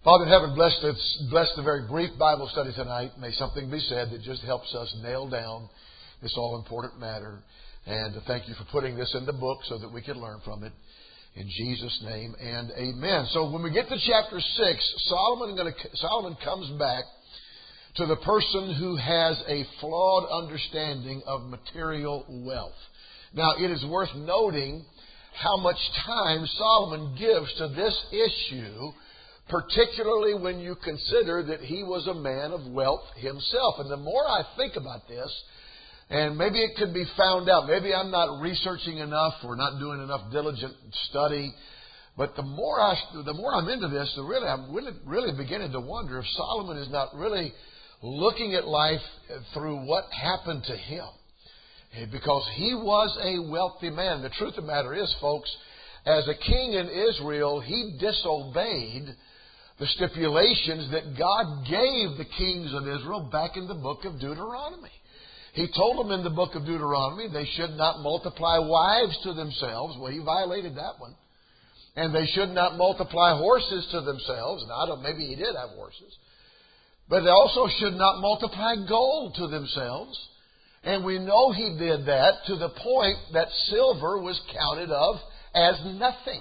Father in heaven, bless the very brief Bible study tonight. May something be said that just helps us nail down this all-important matter. And thank you for putting this in the book so that we can learn from it. In Jesus' name and amen. So when we get to chapter 6, Solomon comes back to the person who has a flawed understanding of material wealth. Now, it is worth noting how much time Solomon gives to this issue, particularly when you consider that he was a man of wealth himself. And the more I think about this, and maybe it could be found out, maybe I'm not researching enough or not doing enough diligent study, but the more I'm into this, I'm really beginning to wonder if Solomon is not really looking at life through what happened to him. Because he was a wealthy man. The truth of the matter is, folks, as a king in Israel, he disobeyed the stipulations that God gave the kings of Israel back in the book of Deuteronomy. He told them in the book of Deuteronomy they should not multiply wives to themselves. Well, he violated that one. And they should not multiply horses to themselves. Now, maybe he did have horses. But they also should not multiply gold to themselves. And we know he did that to the point that silver was counted of as nothing.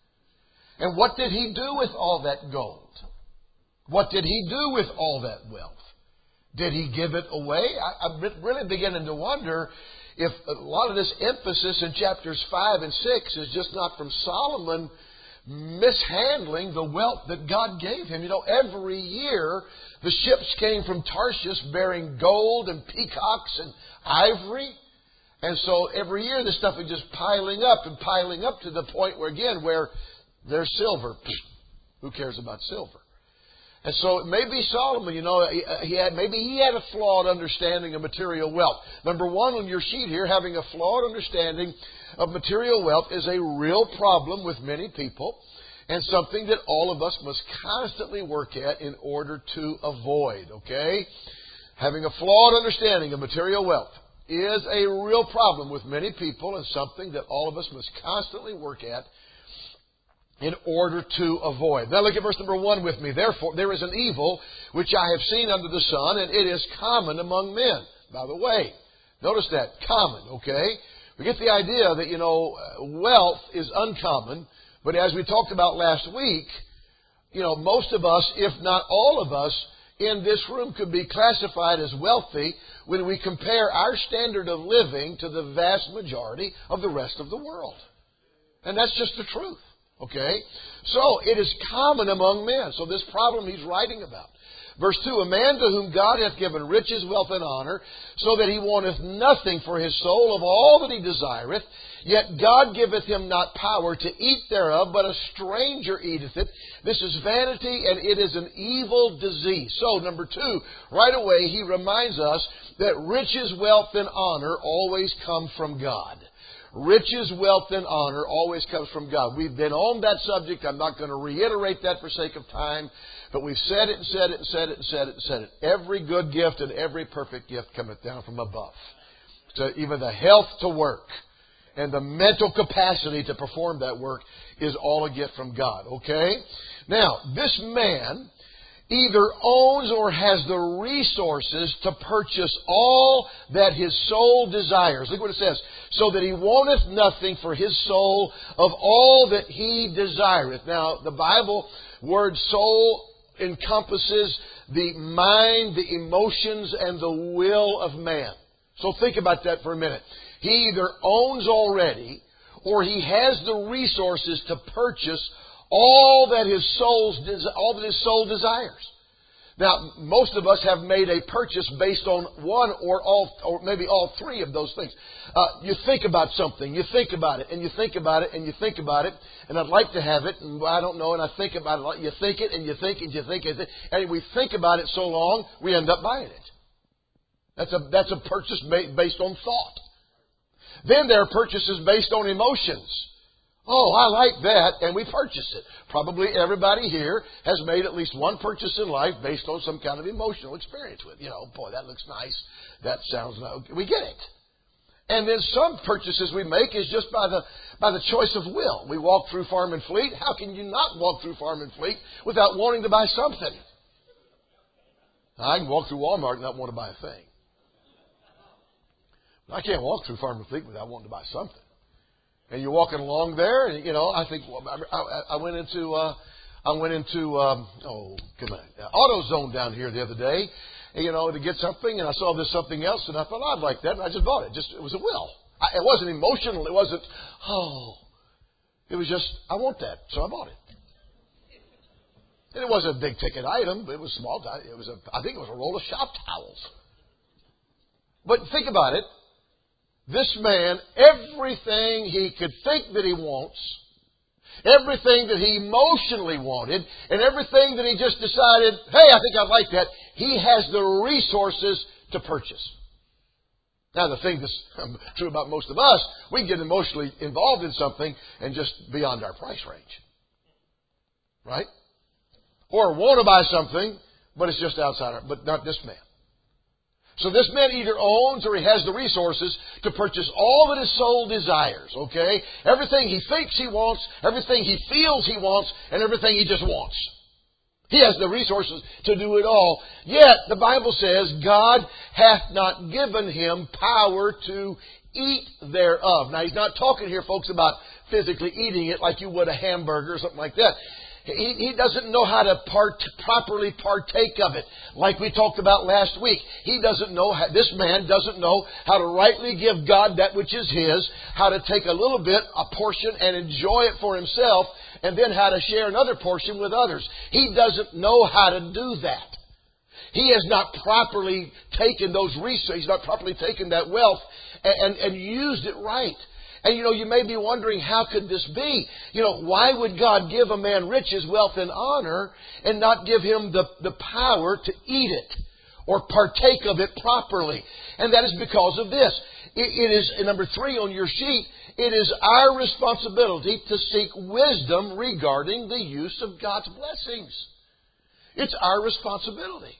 And what did he do with all that gold? What did he do with all that wealth? Did he give it away? I'm really beginning to wonder if a lot of this emphasis in chapters 5 and 6 is just not from Solomon mishandling the wealth that God gave him. You know, every year the ships came from Tarshish bearing gold and peacocks and ivory. And so every year this stuff is just piling up to the point where there's silver. Who cares about silver? And so maybe Solomon, maybe he had a flawed understanding of material wealth. Number one on your sheet here, having a flawed understanding of material wealth is a real problem with many people and something that all of us must constantly work at in order to avoid, okay? Having a flawed understanding of material wealth is a real problem with many people and something that all of us must constantly work at in order to avoid. Now look at verse number 1 with me. Therefore, there is an evil which I have seen under the sun, and it is common among men. By the way, notice that, common, okay? We get the idea that, wealth is uncommon, but as we talked about last week, most of us, if not all of us, in this room could be classified as wealthy when we compare our standard of living to the vast majority of the rest of the world. And that's just the truth. Okay? So, it is common among men. So, this problem he's writing about. Verse 2, a man to whom God hath given riches, wealth, and honor, so that he wanteth nothing for his soul of all that he desireth, yet God giveth him not power to eat thereof, but a stranger eateth it. This is vanity, and it is an evil disease. So, number 2, right away he reminds us that riches, wealth, and honor always come from God. Riches, wealth, and honor always comes from God. We've been on that subject. I'm not going to reiterate that for sake of time. But we've said it and said it and said it and said it and said it. Every good gift and every perfect gift cometh down from above. So even the health to work and the mental capacity to perform that work is all a gift from God. Okay? Now, this man either owns or has the resources to purchase all that his soul desires. Look what it says. So that he wanteth nothing for his soul of all that he desireth. Now, the Bible word soul encompasses the mind, the emotions, and the will of man. So think about that for a minute. He either owns already or he has the resources to purchase all that his soul desires. Now, most of us have made a purchase based on one or maybe all three of those things. You think about something, you think about it, and you think about it, and you think about it, and I'd like to have it, and I don't know, and I think about it. You think it, and you think it, and you think it, and we think about it so long, we end up buying it. That's a purchase based on thought. Then there are purchases based on emotions. Oh, I like that, and we purchase it. Probably everybody here has made at least one purchase in life based on some kind of emotional experience with. Boy, that looks nice. That sounds nice. We get it. And then some purchases we make is just by the choice of will. We walk through Farm and Fleet. How can you not walk through Farm and Fleet without wanting to buy something? I can walk through Walmart and not want to buy a thing. I can't walk through Farm and Fleet without wanting to buy something. And you're walking along there, and I think I went into AutoZone down here the other day, to get something, and I saw this something else, and I thought I'd like that, and I just bought it. It was a will. It wasn't emotional. It wasn't. It was just I want that, so I bought it. And it wasn't a big ticket item, but it was small. I think it was a roll of shop towels. But think about it. This man, everything he could think that he wants, everything that he emotionally wanted, and everything that he just decided, hey, I think I'd like that, he has the resources to purchase. Now, the thing that's true about most of us, we can get emotionally involved in something and just beyond our price range. Right? Or want to buy something, but it's just outside but not this man. So this man either owns or he has the resources to purchase all that his soul desires, okay? Everything he thinks he wants, everything he feels he wants, and everything he just wants. He has the resources to do it all. Yet, the Bible says, God hath not given him power to eat thereof. Now, he's not talking here, folks, about physically eating it like you would a hamburger or something like that. He doesn't know how to properly partake of it, like we talked about last week. This man doesn't know how to rightly give God that which is his, how to take a portion, and enjoy it for himself, and then how to share another portion with others. He doesn't know how to do that. He has not properly taken those resources, he's not properly taken that wealth and used it right. And you may be wondering, how could this be? Why would God give a man riches, wealth, and honor and not give him the power to eat it or partake of it properly? And that is because of this. It is, number 3 on your sheet, it is our responsibility to seek wisdom regarding the use of God's blessings. It's our responsibility.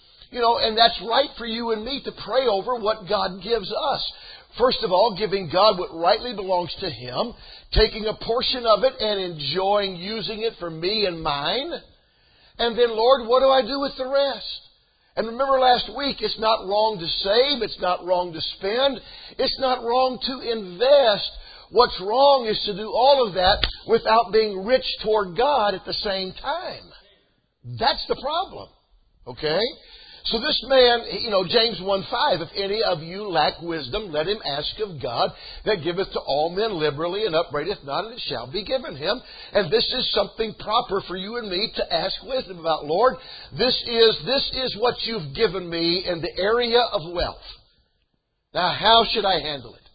And that's right for you and me to pray over what God gives us. First of all, giving God what rightly belongs to Him, taking a portion of it and enjoying using it for me and mine. And then, Lord, what do I do with the rest? And remember last week, it's not wrong to save, it's not wrong to spend, it's not wrong to invest. What's wrong is to do all of that without being rich toward God at the same time. That's the problem. Okay? So this man, James 1:5, if any of you lack wisdom, let him ask of God, that giveth to all men liberally and upbraideth not, and it shall be given him. And this is something proper for you and me to ask wisdom about. Lord, this is what you've given me in the area of wealth. Now, how should I handle it?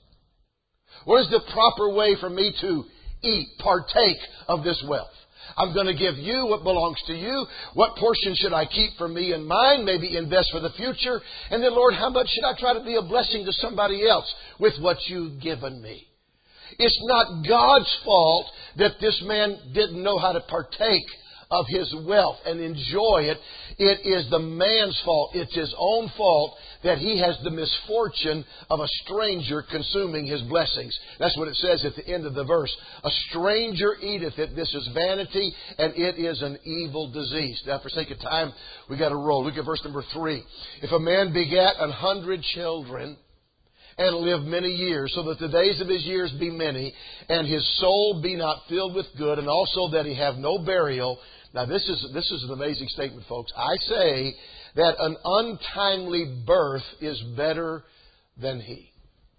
What is the proper way for me to eat, partake of this wealth? I'm going to give you what belongs to you. What portion should I keep for me and mine? Maybe invest for the future. And then, Lord, how much should I try to be a blessing to somebody else with what you've given me? It's not God's fault that this man didn't know how to partake of his wealth and enjoy it. It is the man's fault. It's his own fault that he has the misfortune of a stranger consuming his blessings. That's what it says at the end of the verse. A stranger eateth it. This is vanity, and it is an evil disease. Now, for sake of time, we got to roll. Look at verse number 3. If a man begat 100 children and live many years, so that the days of his years be many, and his soul be not filled with good, and also that he have no burial. Now, this is an amazing statement, folks. I say that an untimely birth is better than he.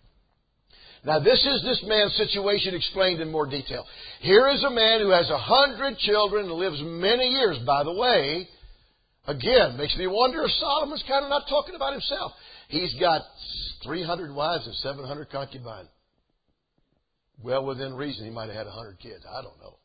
Now, this is this man's situation explained in more detail. Here is a man who has 100 children and lives many years. By the way, again, makes me wonder if Solomon's kind of not talking about himself. He's got 300 wives and 700 concubines. Well, within reason, he might have had 100 kids. I don't know.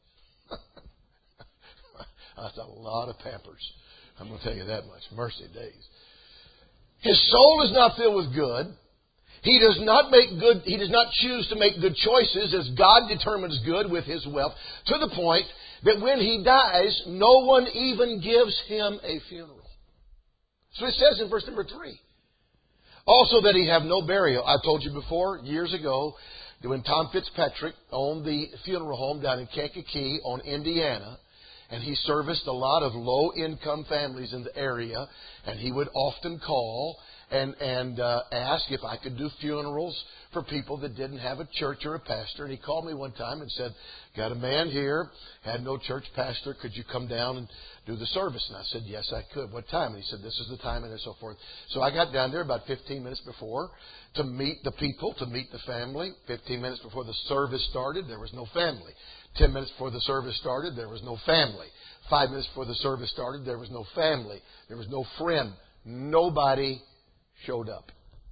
That's a lot of Pampers. I'm going to tell you that much. Mercy days. His soul is not filled with good. He does not choose to make good choices as God determines good with his wealth, to the point that when he dies, no one even gives him a funeral. So it says in verse number 3. Also that he have no burial. I told you before, years ago, when Tom Fitzpatrick owned the funeral home down in Kankakee on Indiana, and he serviced a lot of low-income families in the area, and he would often call and ask if I could do funerals for people that didn't have a church or a pastor. And he called me one time and said, got a man here, had no church pastor, could you come down and do the service? And I said, yes, I could. What time? And he said, this is the time, and so forth. So I got down there about 15 minutes before to meet the people, to meet the family. 15 minutes before the service started, there was no family. 10 minutes before the service started, there was no family. 5 minutes before the service started, there was no family. There was no friend. Nobody showed up.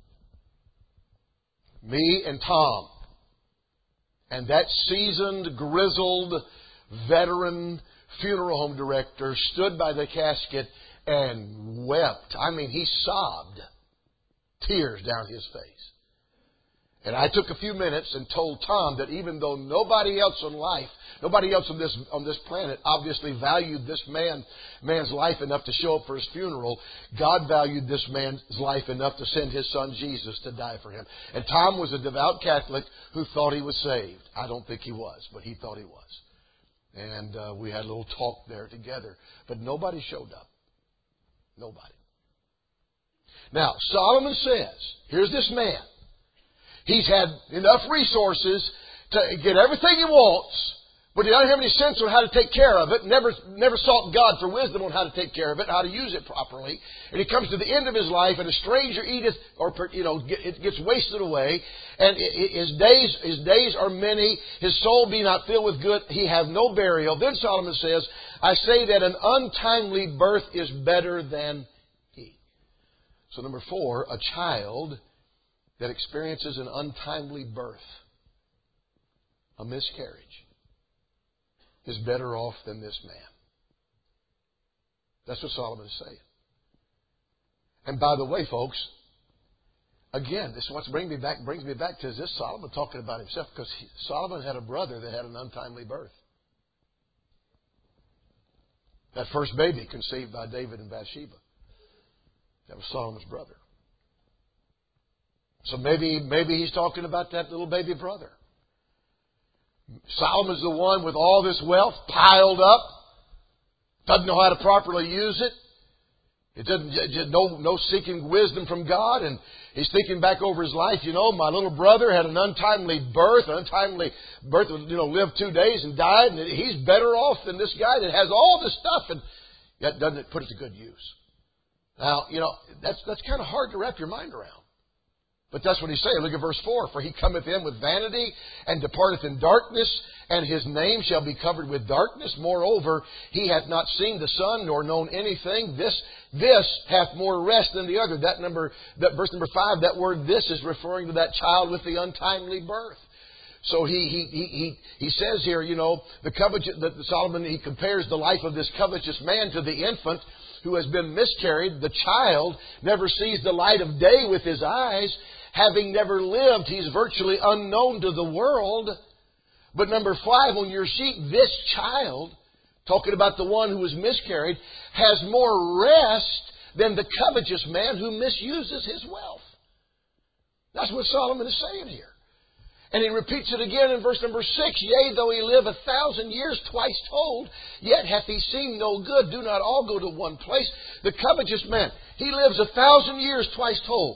Me and Tom. And that seasoned, grizzled, veteran funeral home director stood by the casket and wept. I mean, he sobbed. Tears down his face. And I took a few minutes and told Tom that even though nobody else on this planet obviously valued this man's life enough to show up for his funeral, God valued this man's life enough to send His Son Jesus to die for him. And Tom was a devout Catholic who thought he was saved. I don't think he was, but he thought he was. And we had a little talk there together. But nobody showed up. Nobody. Now, Solomon says, here's this man. He's had enough resources to get everything he wants, but he doesn't have any sense on how to take care of it. Never sought God for wisdom on how to take care of it, how to use it properly. And he comes to the end of his life, and a stranger eateth, or it gets wasted away. And his days are many. His soul be not filled with good. He have no burial. Then Solomon says, I say that an untimely birth is better than he. So number 4, a child that experiences an untimely birth, a miscarriage, is better off than this man. That's what Solomon is saying. And by the way, folks, again, this is what brings me back to, is this Solomon talking about himself? Because Solomon had a brother that had an untimely birth. That first baby conceived by David and Bathsheba. That was Solomon's brother. So maybe he's talking about that little baby brother. Solomon's the one with all this wealth piled up, doesn't know how to properly use it. It doesn't no seeking wisdom from God, and he's thinking back over his life. My little brother had an untimely birth. Lived 2 days and died, and he's better off than this guy that has all this stuff and yet doesn't put it to good use. Now, that's kind of hard to wrap your mind around. But that's what he's saying. Look at verse 4. For he cometh in with vanity and departeth in darkness, and his name shall be covered with darkness. Moreover, he hath not seen the sun nor known anything. This hath more rest than the other. Verse number 5, that word this is referring to that child with the untimely birth. So he says here, Solomon, he compares the life of this covetous man to the infant who has been miscarried. The child never sees the light of day with his eyes. Having never lived, he's virtually unknown to the world. But number 5 on your sheet, this child, talking about the one who was miscarried, has more rest than the covetous man who misuses his wealth. That's what Solomon is saying here. And he repeats it again in verse number 6. Yea, though he live 1,000 years, twice told, yet hath he seen no good. Do not all go to one place. The covetous man, he lives 1,000 years, twice told.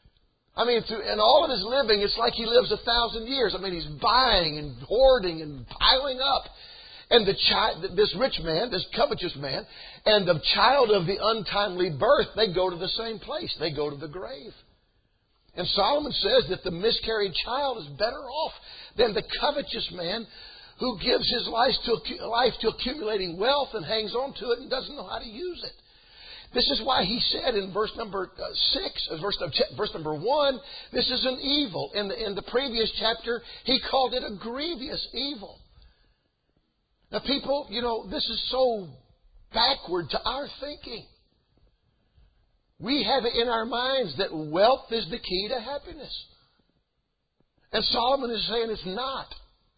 In all of his living, it's like he lives 1,000 years. He's buying and hoarding and piling up. And this rich man, this covetous man, and the child of the untimely birth, they go to the same place. They go to the grave. And Solomon says that the miscarried child is better off than the covetous man who gives his life to accumulating wealth and hangs on to it and doesn't know how to use it. This is why he said in verse number 6, verse number 1, this is an evil. In the previous chapter, he called it a grievous evil. Now, people, this is so backward to our thinking. We have it in our minds that wealth is the key to happiness. And Solomon is saying it's not.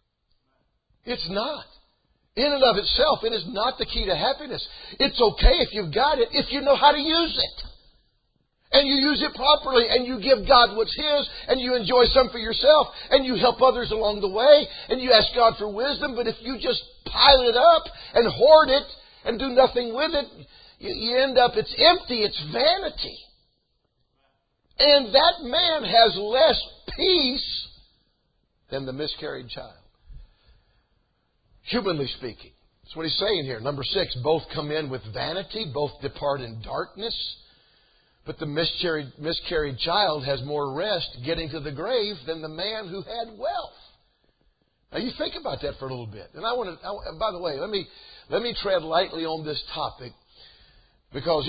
It's not. In and of itself, it is not the key to happiness. It's okay if you've got it, if you know how to use it. And you use it properly, and you give God what's His, and you enjoy some for yourself, and you help others along the way, and you ask God for wisdom. But if you just pile it up and hoard it and do nothing with it, you end up, it's empty, it's vanity. And that man has less peace than the miscarried child. Humanly speaking. That's what he's saying here. Number 6, both come in with vanity, both depart in darkness. But the miscarried child has more rest getting to the grave than the man who had wealth. Now you think about that for a little bit. And by the way, let me tread lightly on this topic because,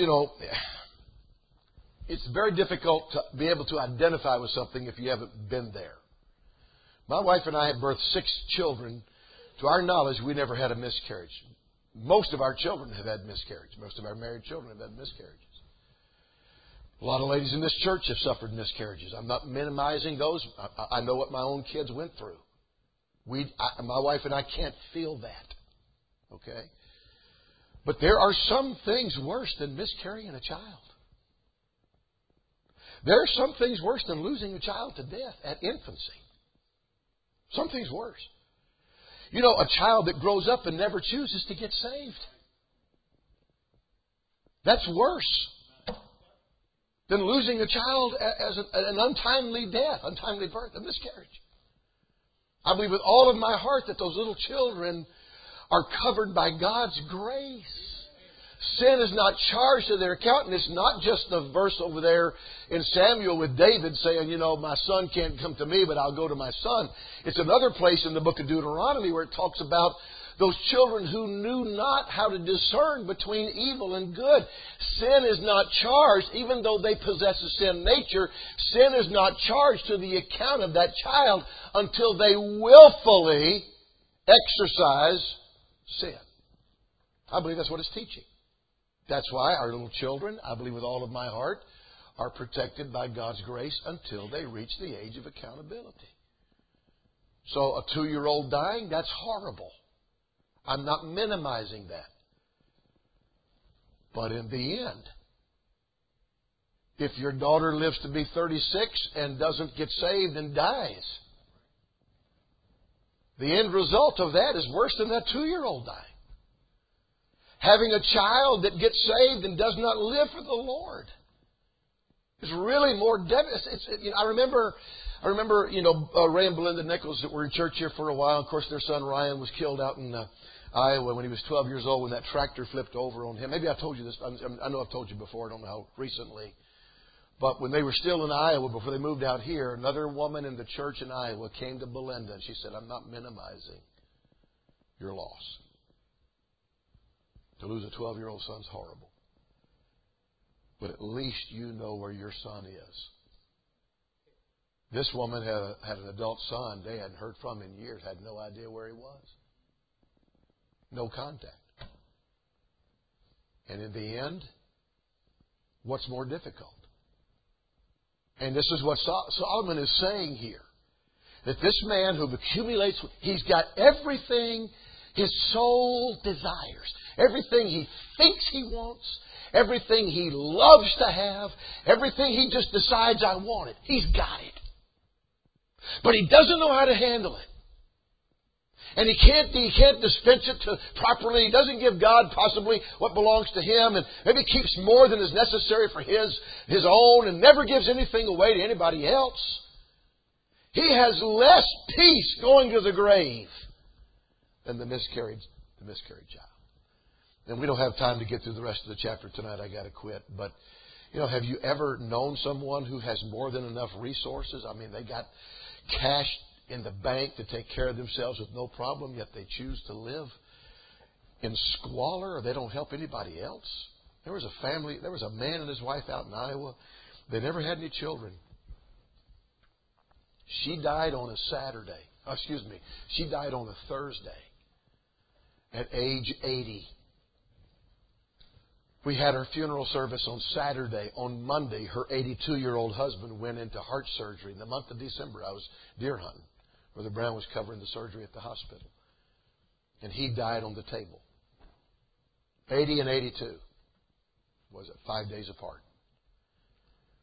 it's very difficult to be able to identify with something if you haven't been there. My wife and I have birthed 6 children. To our knowledge, we never had a miscarriage. Most of our children have had miscarriage. Most of our married children have had miscarriages. A lot of ladies in this church have suffered miscarriages. I'm not minimizing those. I know what my own kids went through. My wife and I can't feel that. Okay? But there are some things worse than miscarrying a child. There are some things worse than losing a child to death at infancy. Some things worse. A child that grows up and never chooses to get saved. That's worse than losing a child as an untimely death, untimely birth, a miscarriage. I believe with all of my heart that those little children are covered by God's grace. Sin is not charged to their account, and it's not just the verse over there in Samuel with David saying, my son can't come to me, but I'll go to my son. It's another place in the book of Deuteronomy where it talks about those children who knew not how to discern between evil and good. Sin is not charged, even though they possess a sin nature, sin is not charged to the account of that child until they willfully exercise sin. I believe that's what it's teaching. That's why our little children, I believe with all of my heart, are protected by God's grace until they reach the age of accountability. So a 2-year-old dying, that's horrible. I'm not minimizing that. But in the end, if your daughter lives to be 36 and doesn't get saved and dies, the end result of that is worse than that 2-year-old dying. Having a child that gets saved and does not live for the Lord is really more devastating. I remember, Ray and Belinda Nichols that were in church here for a while. Of course, their son Ryan was killed out in Iowa when he was 12 years old when that tractor flipped over on him. Maybe I told you this. I know I've told you before. I don't know how recently. But when they were still in Iowa, before they moved out here, another woman in the church in Iowa came to Belinda and she said, I'm not minimizing your loss. To lose a 12-year-old son's horrible. But at least you know where your son is. This woman had an adult son they hadn't heard from in years, had no idea where he was. No contact. And in the end, what's more difficult? And this is what Solomon is saying here. That this man who accumulates, he's got everything his soul desires. Everything he thinks he wants. Everything he loves to have. Everything he just decides, I want it. He's got it. But he doesn't know how to handle it. And he can't dispense it properly. He doesn't give God possibly what belongs to him. And maybe keeps more than is necessary for his own. And never gives anything away to anybody else. He has less peace going to the grave than the miscarried child. And we don't have time to get through the rest of the chapter tonight. I got to quit. But, have you ever known someone who has more than enough resources? I mean, they got cash in the bank to take care of themselves with no problem, yet they choose to live in squalor or they don't help anybody else. There was a man and his wife out in Iowa. They never had any children. She died on a Saturday. She died on a Thursday at age 80. We had her funeral service on Saturday. On Monday, her 82-year-old husband went into heart surgery. In the month of December, I was deer hunting. Brother Brown was covering the surgery at the hospital. And he died on the table. 80 and 82. Was it 5 days apart?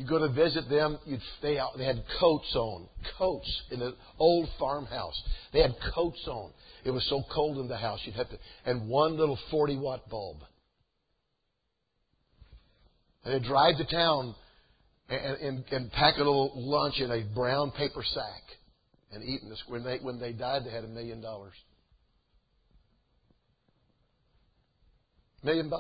You go to visit them, they had coats on. Coats in an old farmhouse. They had coats on. It was so cold in the house, you'd have to... And one little 40-watt bulb. And they'd drive to town and pack a little lunch in a brown paper sack and eat in this. When they died, they had $1 million. $1 million.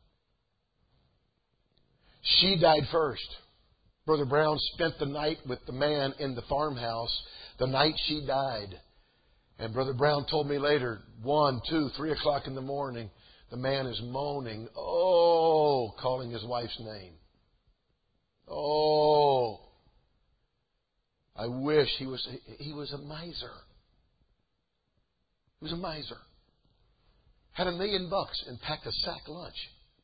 She died first. Brother Brown spent the night with the man in the farmhouse the night she died. And Brother Brown told me later, 1, 2, 3 o'clock in the morning, the man is moaning, oh, calling his wife's name. Oh, I wish he was a miser. He was a miser. Had $1 million and packed a sack lunch.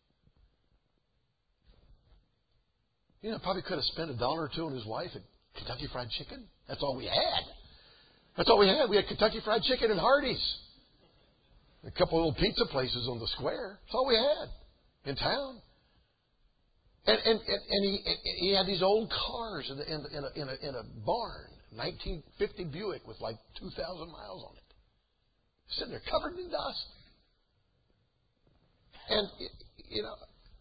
You know, probably could have spent $1 or $2 on his wife at Kentucky Fried Chicken. That's all we had. That's all we had. We had Kentucky Fried Chicken and Hardee's. A couple of little pizza places on the square. That's all we had in town. And he had these old cars in a barn, 1950 Buick with like 2,000 miles on it, sitting there covered in dust. And you know,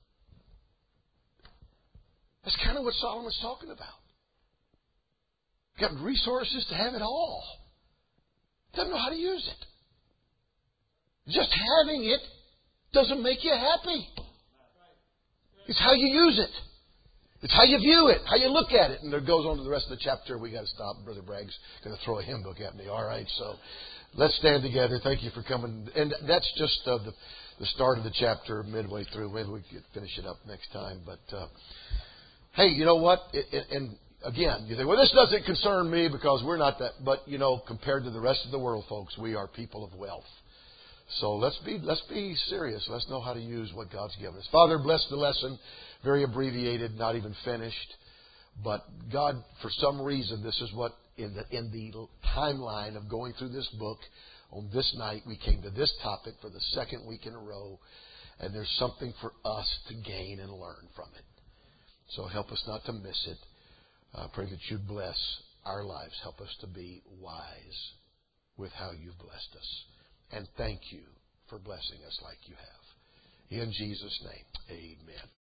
that's kind of what Solomon's talking about. Got resources to have it all. Doesn't know how to use it. Just having it doesn't make you happy. It's how you use it. It's how you view it, how you look at it. And it goes on to the rest of the chapter. We got to stop. Brother Bragg's going to throw a hymn book at me. All right, so let's stand together. Thank you for coming. And that's just the start of the chapter, midway through. Maybe we can finish it up next time. But hey, you know what? And again, you think, well, this doesn't concern me because we're not that. But you know, compared to the rest of the world, folks, we are people of wealth. So let's be serious. Let's know how to use what God's given us. Father, bless the lesson. Very abbreviated, not even finished. But God, for some reason, this is what in the timeline of going through this book, on this night we came to this topic for the second week in a row, and there's something for us to gain and learn from it. So help us not to miss it. I pray that you'd bless our lives. Help us to be wise with how you've blessed us. And thank you for blessing us like you have. In Jesus' name, amen.